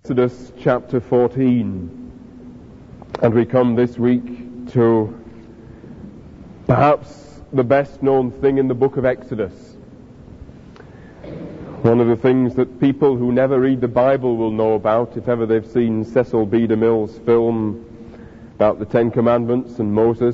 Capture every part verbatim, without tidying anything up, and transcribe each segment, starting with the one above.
Exodus chapter fourteen, and we come this week to perhaps the best known thing in the book of Exodus. One of the things that people who never read the Bible will know about, if ever they've seen Cecil B. DeMille's film about the Ten Commandments and Moses,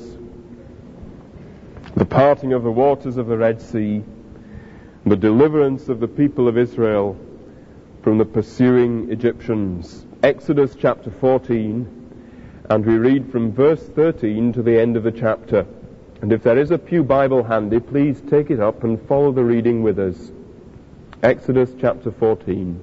the parting of the waters of the Red Sea, the deliverance of the people of Israel from the pursuing Egyptians. Exodus chapter fourteen, and we read from verse thirteen to the end of the chapter. And if there is a pew Bible handy, please take it up and follow the reading with us. Exodus chapter fourteen.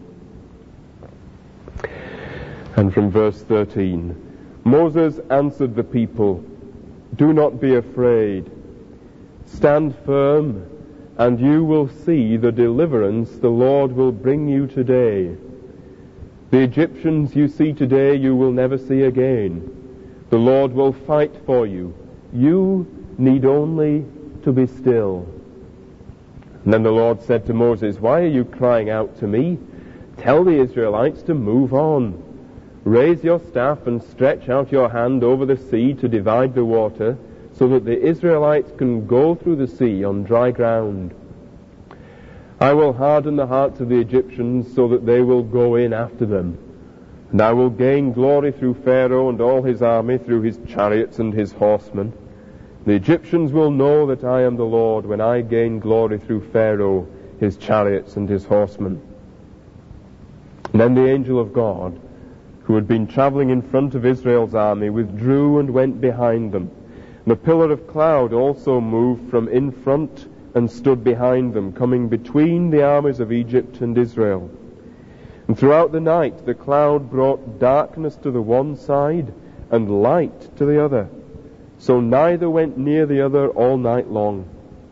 And from verse thirteen. Moses answered the people, "Do not be afraid. Stand firm, and you will see the deliverance the Lord will bring you today. The Egyptians you see today you will never see again. The Lord will fight for you. You need only to be still." And then the Lord said to Moses, "Why are you crying out to me? Tell the Israelites to move on. Raise your staff and stretch out your hand over the sea to divide the water, so that the Israelites can go through the sea on dry ground. I will harden the hearts of the Egyptians so that they will go in after them. And I will gain glory through Pharaoh and all his army, through his chariots and his horsemen. The Egyptians will know that I am the Lord when I gain glory through Pharaoh, his chariots and his horsemen." And then the angel of God, who had been traveling in front of Israel's army, withdrew and went behind them. And a pillar of cloud also moved from in front and stood behind them, coming between the armies of Egypt and Israel. And throughout the night the cloud brought darkness to the one side and light to the other, so neither went near the other all night long.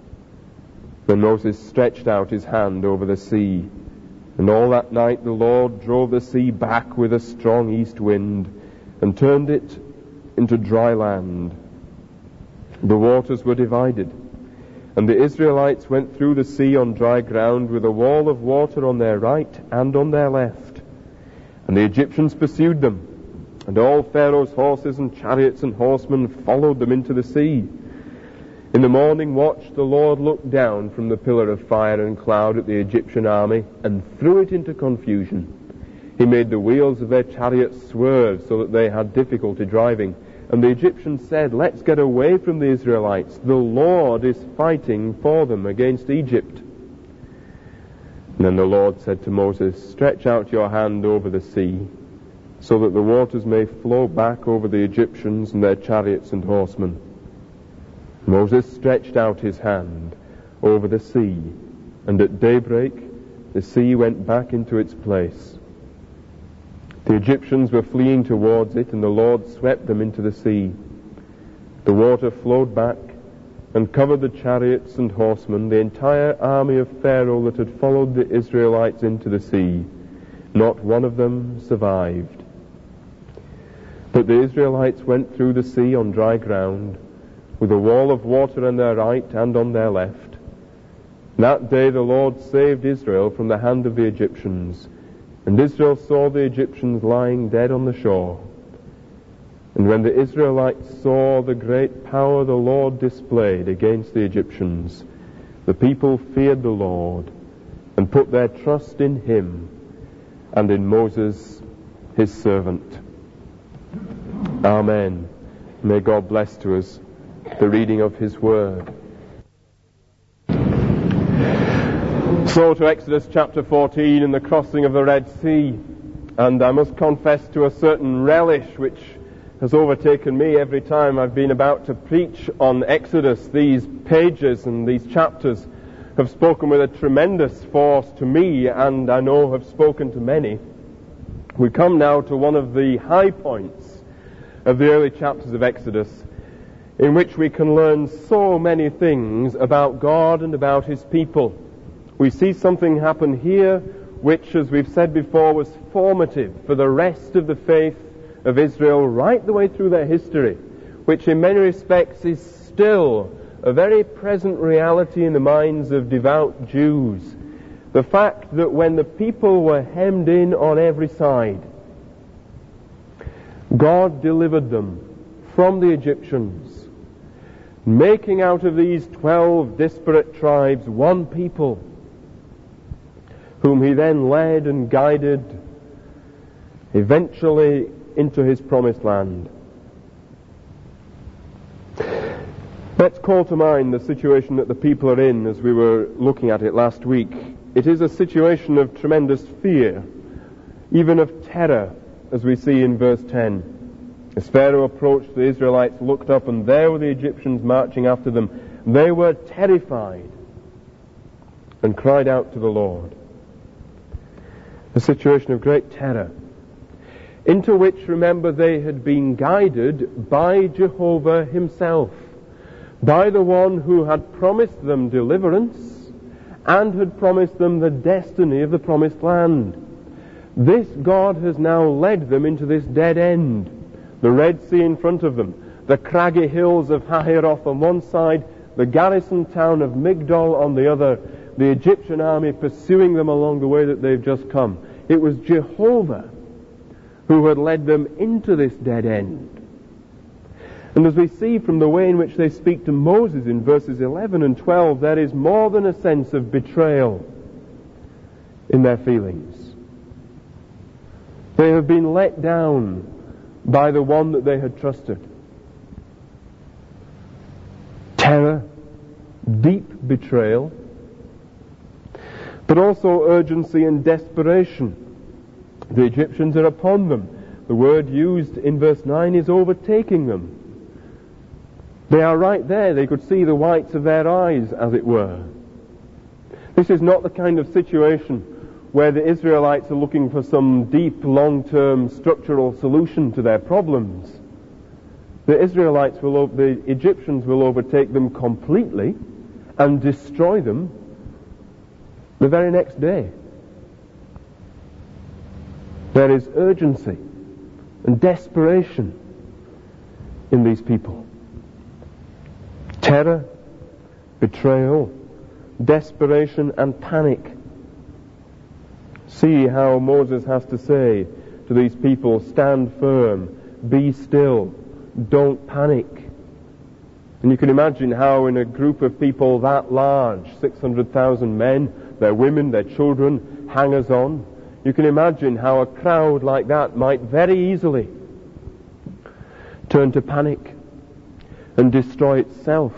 Then Moses stretched out his hand over the sea, and all that night the Lord drove the sea back with a strong east wind, and turned it into dry land. The waters were divided, and the Israelites went through the sea on dry ground with a wall of water on their right and on their left. And the Egyptians pursued them, and all Pharaoh's horses and chariots and horsemen followed them into the sea. In the morning watch the Lord looked down from the pillar of fire and cloud at the Egyptian army and threw it into confusion. He made the wheels of their chariots swerve so that they had difficulty driving. And the Egyptians said, "Let's get away from the Israelites. The Lord is fighting for them against Egypt." And then the Lord said to Moses, "Stretch out your hand over the sea, so that the waters may flow back over the Egyptians and their chariots and horsemen." Moses stretched out his hand over the sea, and at daybreak the sea went back into its place. The Egyptians were fleeing towards it, and the Lord swept them into the sea. The water flowed back and covered the chariots and horsemen, the entire army of Pharaoh that had followed the Israelites into the sea. Not one of them survived. But the Israelites went through the sea on dry ground, with a wall of water on their right and on their left. That day the Lord saved Israel from the hand of the Egyptians, and Israel saw the Egyptians lying dead on the shore. And when the Israelites saw the great power the Lord displayed against the Egyptians, the people feared the Lord and put their trust in him and in Moses, his servant. Amen. May God bless to us the reading of his word. So to Exodus chapter fourteen and the crossing of the Red Sea. And I must confess to a certain relish which has overtaken me every time I've been about to preach on Exodus. These pages and these chapters have spoken with a tremendous force to me, and I know have spoken to many. We come now to one of the high points of the early chapters of Exodus, in which we can learn so many things about God and about his people. We see something happen here which, as we've said before, was formative for the rest of the faith of Israel right the way through their history, which in many respects is still a very present reality in the minds of devout Jews. The fact that when the people were hemmed in on every side, God delivered them from the Egyptians, making out of these twelve disparate tribes one people, whom he then led and guided eventually into his promised land. Let's call to mind the situation that the people are in as we were looking at it last week. It is a situation of tremendous fear, even of terror, as we see in verse ten. As Pharaoh approached, the Israelites looked up, and there were the Egyptians marching after them. They were terrified and cried out to the Lord. A situation of great terror, into which, remember, they had been guided by Jehovah himself, by the one who had promised them deliverance and had promised them the destiny of the promised land. This God has now led them into this dead end. The Red Sea in front of them, the craggy hills of Hahiroth on one side, the garrison town of Migdol on the other, the Egyptian army pursuing them along the way that they've just come. It was Jehovah who had led them into this dead end. And as we see from the way in which they speak to Moses in verses eleven and twelve, there is more than a sense of betrayal in their feelings. They have been let down by the one that they had trusted. Terror, deep betrayal, but also urgency and desperation. The Egyptians are upon them. The word used in verse nine is overtaking them. They are right there. They could see the whites of their eyes, as it were. This is not the kind of situation where the Israelites are looking for some deep, long-term structural solution to their problems. The Israelites will, the Egyptians will overtake them completely and destroy them the very next day. There is urgency and desperation in these people. Terror, betrayal, desperation and panic. See how Moses has to say to these people, stand firm, be still, don't panic. And you can imagine how in a group of people that large, six hundred thousand men, their women, their children, hangers-on, you can imagine how a crowd like that might very easily turn to panic and destroy itself,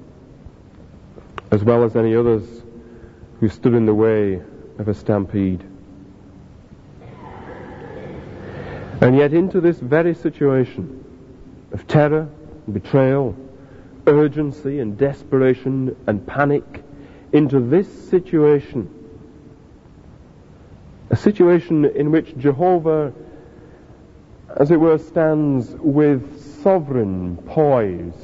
as well as any others who stood in the way of a stampede. And yet into this very situation of terror, betrayal, urgency and desperation and panic, into this situation, a situation in which Jehovah, as it were, stands with sovereign poise,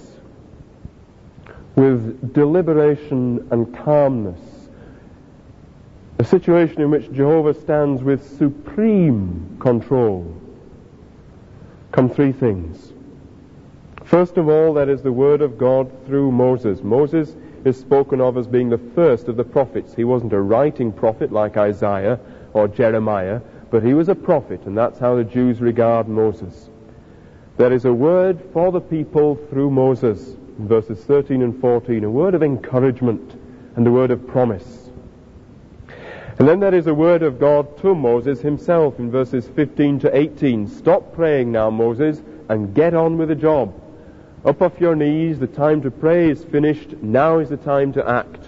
with deliberation and calmness. A situation in which Jehovah stands with supreme control. Come three things. First of all, there is the word of God through Moses. Moses is spoken of as being the first of the prophets. He wasn't a writing prophet like Isaiah or Jeremiah, but he was a prophet, and that's how the Jews regard Moses. There is a word for the people through Moses, in verses thirteen and fourteen, a word of encouragement and a word of promise. And then there is a word of God to Moses himself in verses fifteen to eighteen. Stop praying now, Moses, and get on with the job. Up off your knees, the time to pray is finished, now is the time to act.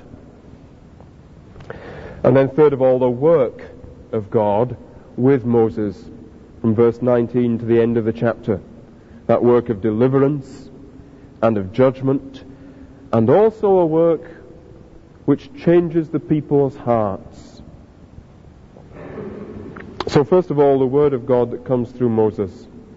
And then third of all, the work of God with Moses from verse nineteen to the end of the chapter. That work of deliverance and of judgment, and also a work which changes the people's hearts. So first of all, the word of God that comes through Moses.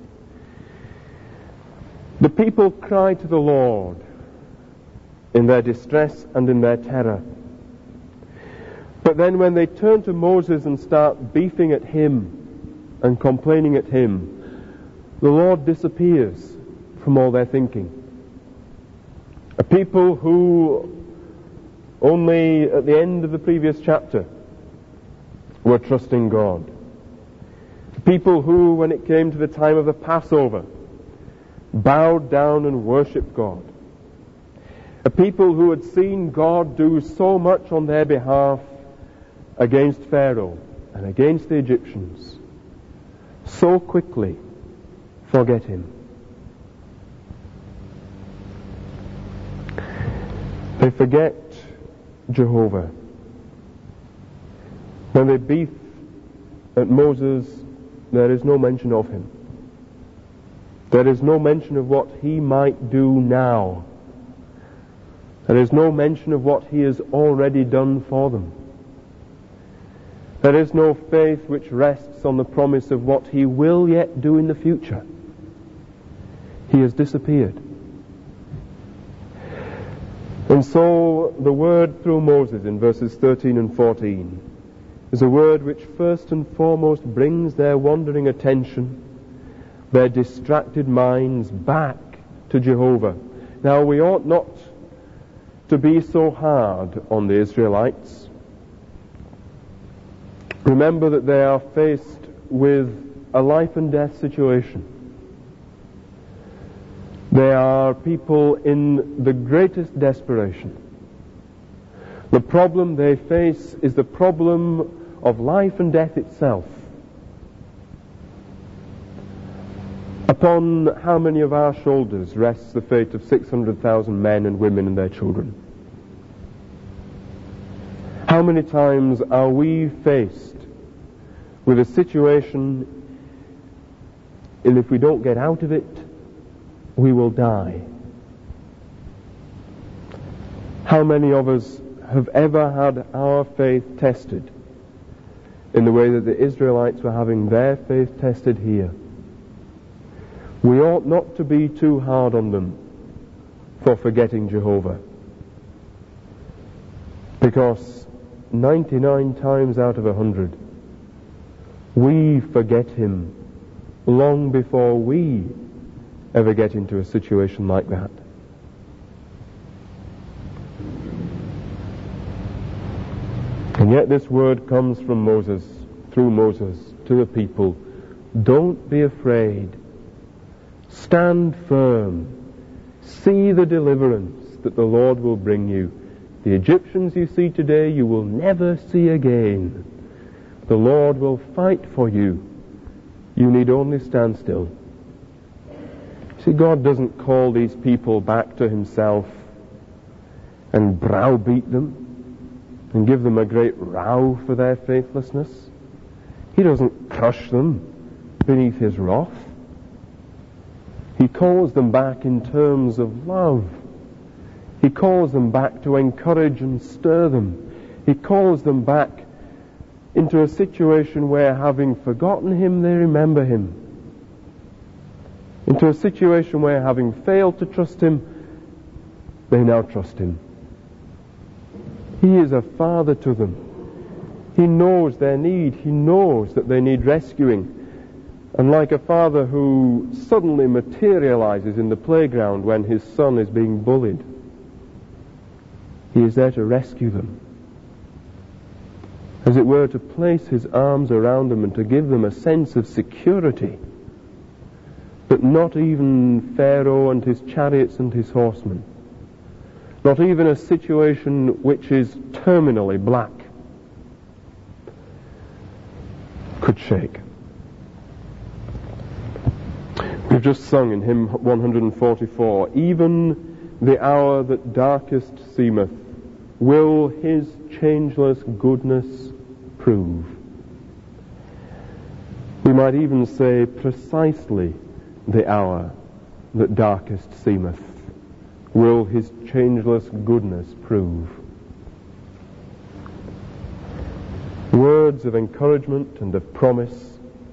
The people cry to the Lord in their distress and in their terror. But then when they turn to Moses and start beefing at him and complaining at him, the Lord disappears from all their thinking. A people who only at the end of the previous chapter were trusting God. People who, when it came to the time of the Passover, bowed down and worshipped God. A people who had seen God do so much on their behalf against Pharaoh and against the Egyptians, so quickly forget him. They forget Jehovah. When they beat at Moses, there is no mention of him. There is no mention of what he might do now. There is no mention of what he has already done for them. There is no faith which rests on the promise of what he will yet do in the future. He has disappeared. And so the word through Moses in verses thirteen and fourteen is a word which first and foremost brings their wandering attention, their distracted minds back to Jehovah. Now, we ought not to be so hard on the Israelites. Remember that they are faced with a life and death situation. They are people in the greatest desperation. The problem they face is the problem of life and death itself. Upon how many of our shoulders rests the fate of six hundred thousand men and women and their children? How many times are we faced with a situation, and if we don't get out of it, we will die? How many of us have ever had our faith tested in the way that the Israelites were having their faith tested here? We ought not to be too hard on them for forgetting Jehovah, because ninety-nine times out of a hundred we forget him long before we ever get into a situation like that. And yet this word comes from Moses, through Moses, to the people. Don't be afraid. Stand firm. See the deliverance that the Lord will bring you. The Egyptians you see today, you will never see again. The Lord will fight for you. You need only stand still. See, God doesn't call these people back to himself and browbeat them and give them a great row for their faithlessness. He doesn't crush them beneath his wrath. He calls them back in terms of love. He calls them back to encourage and stir them. He calls them back into a situation where, having forgotten him, they remember him. Into a situation where, having failed to trust him, they now trust him. He is a father to them. He knows their need. He knows that they need rescuing. And like a father who suddenly materializes in the playground when his son is being bullied, he is there to rescue them. As it were, to place his arms around them and to give them a sense of security that not even Pharaoh and his chariots and his horsemen, not even a situation which is terminally black, could shake. We've just sung in hymn one forty-four, even the hour that darkest seemeth, will his changeless goodness prove. We might even say precisely the hour that darkest seemeth, will his changeless goodness prove. Words of encouragement and of promise.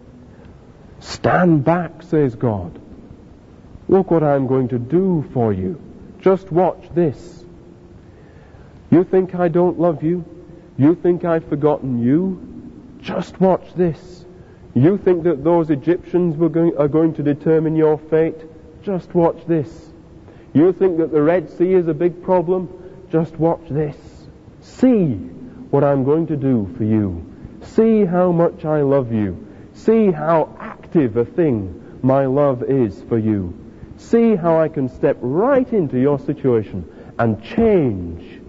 Stand back, says God. Look what I'm going to do for you. Just watch this. You think I don't love you? You think I've forgotten you? Just watch this. You think that those Egyptians were going, are going to determine your fate? Just watch this. You think that the Red Sea is a big problem? Just watch this. See what I'm going to do for you. See how much I love you. See how active a thing my love is for you. See how I can step right into your situation and change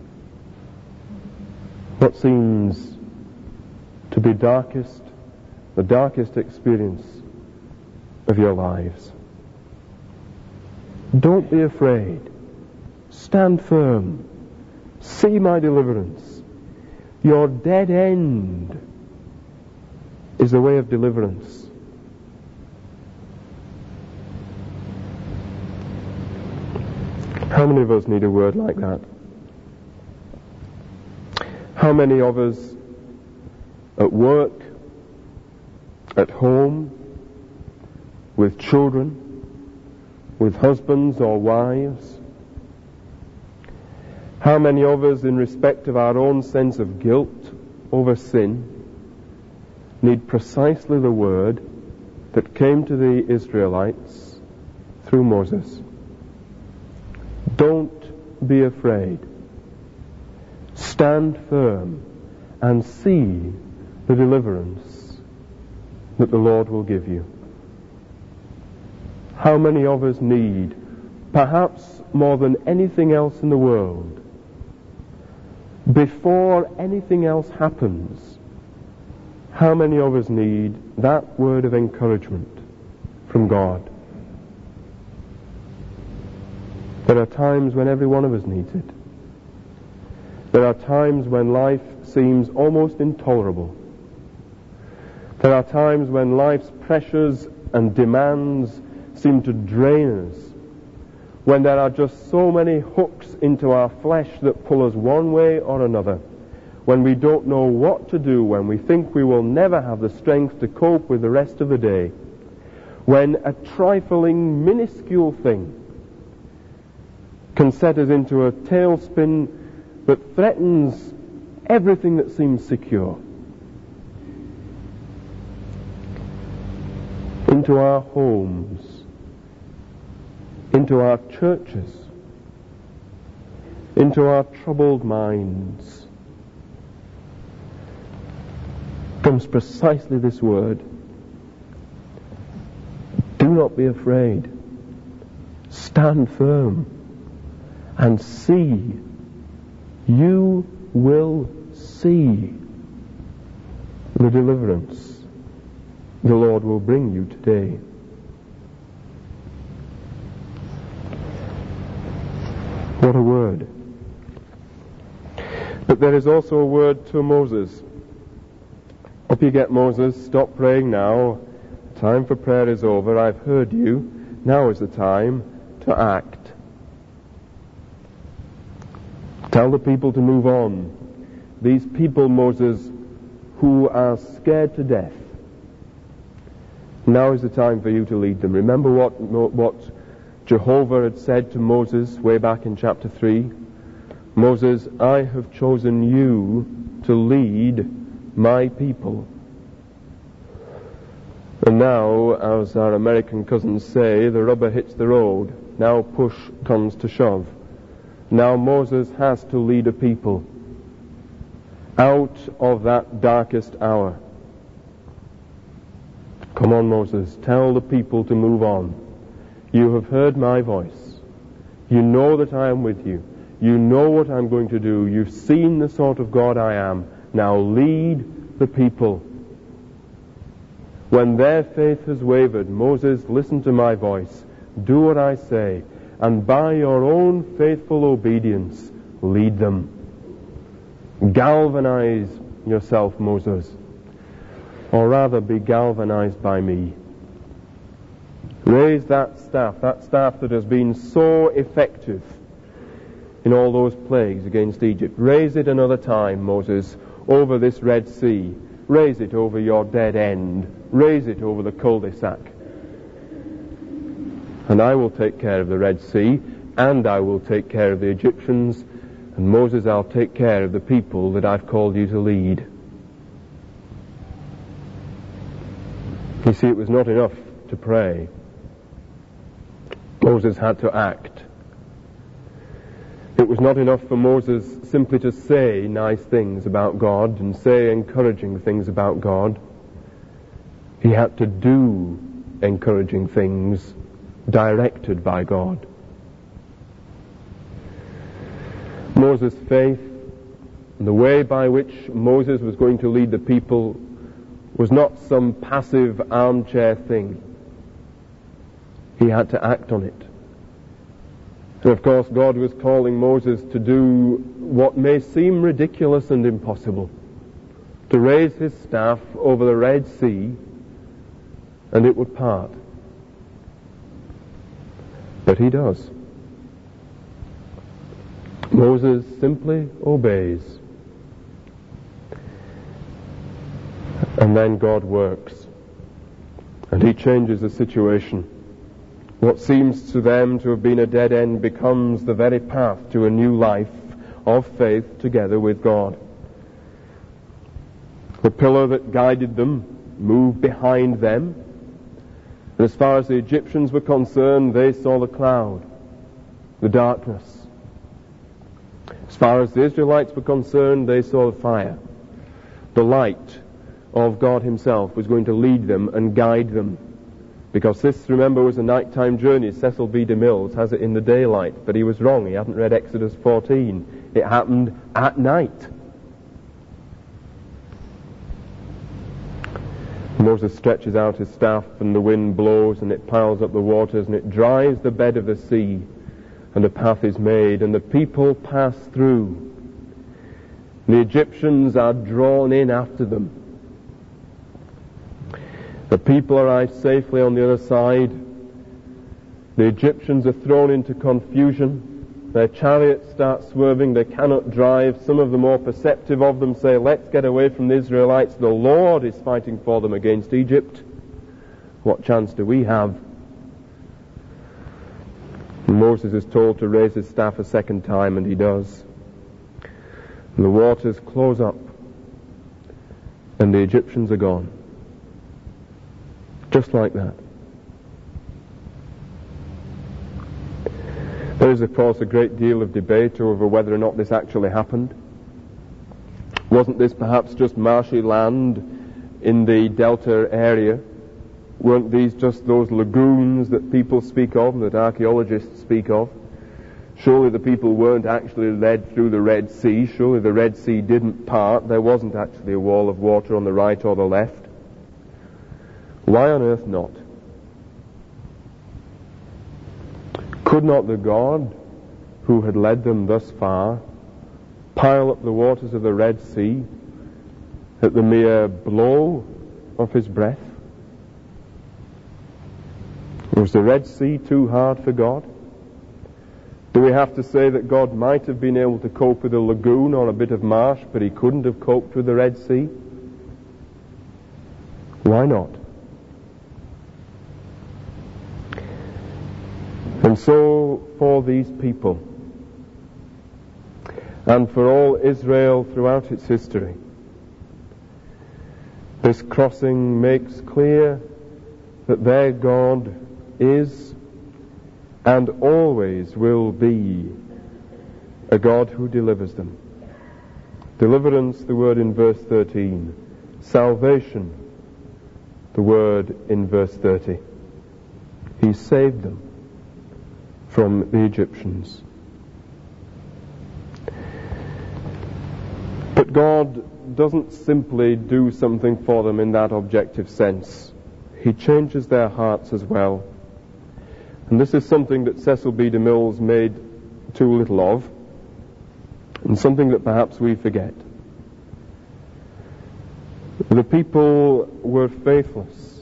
what seems to be darkest, the darkest experience of your lives. Don't be afraid. Stand firm. See my deliverance. Your dead end is the way of deliverance. How many of us need a word like that? How many of us at work, at home, with children, with husbands or wives? How many of us, in respect of our own sense of guilt over sin, need precisely the word that came to the Israelites through Moses? Don't be afraid. Stand firm and see the deliverance that the Lord will give you. How many of us need, perhaps more than anything else in the world, before anything else happens, how many of us need that word of encouragement from God? There are times when every one of us needs it. There are times when life seems almost intolerable. There are times when life's pressures and demands seem to drain us. When there are just so many hooks into our flesh that pull us one way or another. When we don't know what to do, when we think we will never have the strength to cope with the rest of the day. When a trifling, minuscule thing can set us into a tailspin that threatens everything that seems secure. Into our homes, into our churches, into our troubled minds, comes precisely this word. Do not be afraid. Stand firm and see. You will see the deliverance the Lord will bring you today. What a word. But there is also a word to Moses. Up you get, Moses. Stop praying now. The time for prayer is over. I've heard you. Now is the time to act. Tell the people to move on. These people, Moses, who are scared to death. Now is the time for you to lead them. Remember what what Jehovah had said to Moses way back in chapter three. Moses, I have chosen you to lead my people. And now, as our American cousins say, the rubber hits the road. Now push comes to shove. Now Moses has to lead a people out of that darkest hour. Come on, Moses, tell the people to move on. You have heard my voice. You know that I am with you. You know what I'm going to do. You've seen the sort of God I am. Now lead the people. When their faith has wavered, Moses, listen to my voice. Do what I say. And by your own faithful obedience, lead them. Galvanize yourself, Moses. Or rather, be galvanized by me. Raise that staff, that staff that has been so effective in all those plagues against Egypt. Raise it another time, Moses, over this Red Sea. Raise it over your dead end. Raise it over the cul-de-sac. And I will take care of the Red Sea, and I will take care of the Egyptians, and Moses, I'll take care of the people that I've called you to lead. You see, it was not enough to pray. Moses had to act. It was not enough for Moses simply to say nice things about God and say encouraging things about God. He had to do encouraging things directed by God. Moses' faith and the way by which Moses was going to lead the people was not some passive armchair thing. He had to act on it. And of course, God was calling Moses to do what may seem ridiculous and impossible, to raise his staff over the Red Sea, and it would part. But he does. Moses simply obeys. And then God works. And he changes the situation. What seems to them to have been a dead end becomes the very path to a new life of faith together with God. The pillar that guided them moved behind them. And as far as the Egyptians were concerned, they saw the cloud, the darkness. As far as the Israelites were concerned, they saw the fire. The light of God himself was going to lead them and guide them. Because this, remember, was a nighttime journey. Cecil B. DeMille has it in the daylight, but he was wrong. He hadn't read Exodus fourteen. It happened at night. Moses stretches out his staff, and the wind blows, and it piles up the waters, and it dries the bed of the sea, and a path is made, and the people pass through. The Egyptians are drawn in after them. The people arrive safely on the other side. The Egyptians are thrown into confusion. Their chariots start swerving. They cannot drive. Some of the more perceptive of them say, let's get away from the Israelites. The Lord is fighting for them against Egypt. What chance do we have? And Moses is told to raise his staff a second time, and he does. And the waters close up, and the Egyptians are gone. Just like that. There is, of course, a great deal of debate over whether or not this actually happened. Wasn't this perhaps just marshy land in the delta area? Weren't these just those lagoons that people speak of and that archaeologists speak of? Surely the people weren't actually led through the Red Sea. Surely the Red Sea didn't part. There wasn't actually a wall of water on the right or the left. Why on earth not? Could not the God who had led them thus far pile up the waters of the Red Sea at the mere blow of his breath? Was the Red Sea too hard for God? Do we have to say that God might have been able to cope with a lagoon or a bit of marsh, but he couldn't have coped with the Red Sea? Why not? And so, for these people, and for all Israel throughout its history, this crossing makes clear that their God is and always will be a God who delivers them. Deliverance, the word in verse thirteen. Salvation, the word in verse thirty. He saved them from the Egyptians. But God doesn't simply do something for them in that objective sense. He changes their hearts as well. And this is something that Cecil B. DeMille's made too little of, and something that perhaps we forget. The people were faithless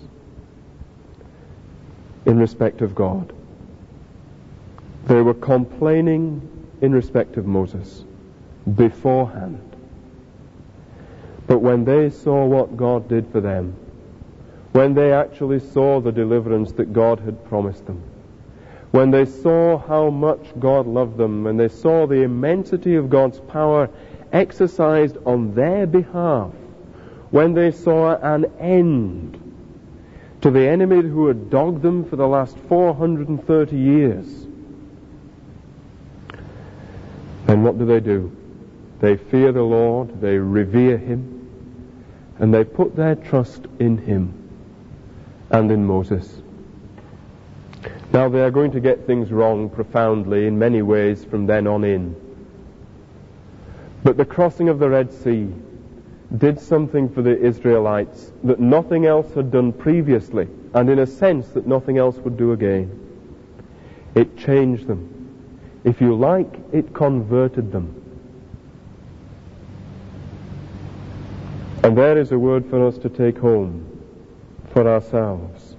in respect of God. They were complaining in respect of Moses beforehand. But when they saw what God did for them, when they actually saw the deliverance that God had promised them, when they saw how much God loved them, when they saw the immensity of God's power exercised on their behalf, when they saw an end to the enemy who had dogged them for the last four hundred thirty years, then what do they do? They fear the Lord, they revere Him, and they put their trust in Him. and in Moses. Now they are going to get things wrong profoundly in many ways from then on in. But the crossing of the Red Sea did something for the Israelites that nothing else had done previously, and in a sense that nothing else would do again. It changed them. If you like, it converted them. And there is a word for us to take home for ourselves.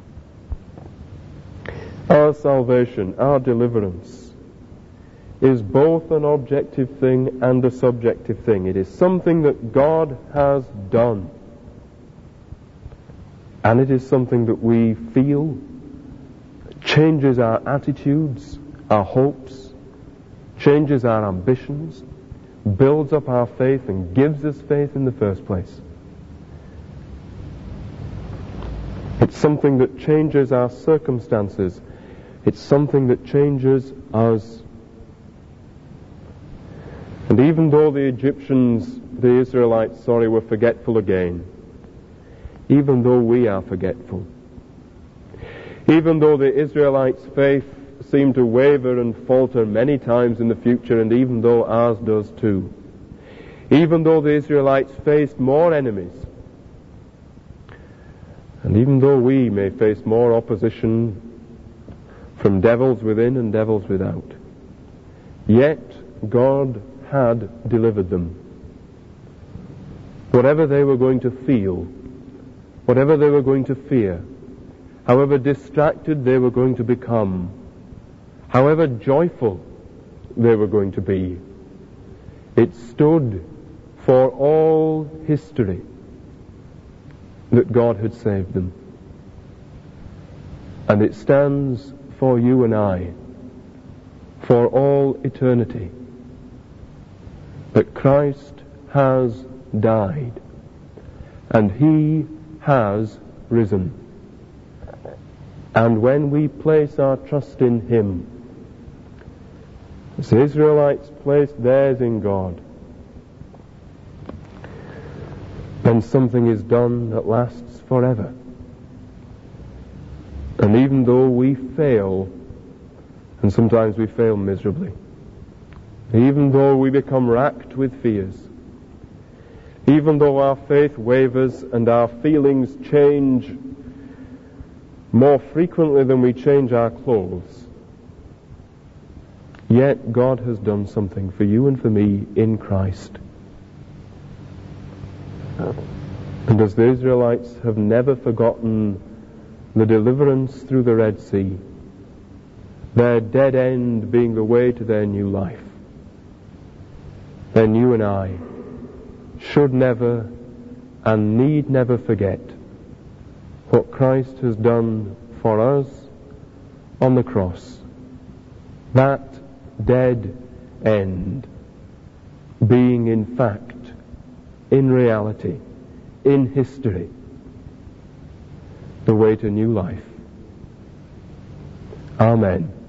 Our salvation, our deliverance, is both an objective thing and a subjective thing. It is something that God has done. And it is something that we feel, changes our attitudes, our hopes, changes our ambitions, builds up our faith and gives us faith in the first place. It's something that changes our circumstances. It's something that changes us. And even though the Egyptians, the Israelites, sorry, were forgetful again, even though we are forgetful, even though the Israelites' faith seemed to waver and falter many times in the future, and even though ours does too, even though the Israelites faced more enemies, and even though we may face more opposition from devils within and devils without, yet God had delivered them. Whatever they were going to feel, whatever they were going to fear, however distracted they were going to become, however joyful they were going to be, it stood for all history that God had saved them. And it stands for you and I, for all eternity, that Christ has died and He has risen. And when we place our trust in Him, as the Israelites placed theirs in God, then something is done that lasts forever. And even though we fail, and sometimes we fail miserably, even though we become racked with fears, even though our faith wavers and our feelings change more frequently than we change our clothes, yet God has done something for you and for me in Christ. And as the Israelites have never forgotten the deliverance through the Red Sea, their dead end being the way to their new life, then you and I should never and need never forget what Christ has done for us on the cross. That dead end being in fact, in reality, in history, the way to new life. Amen.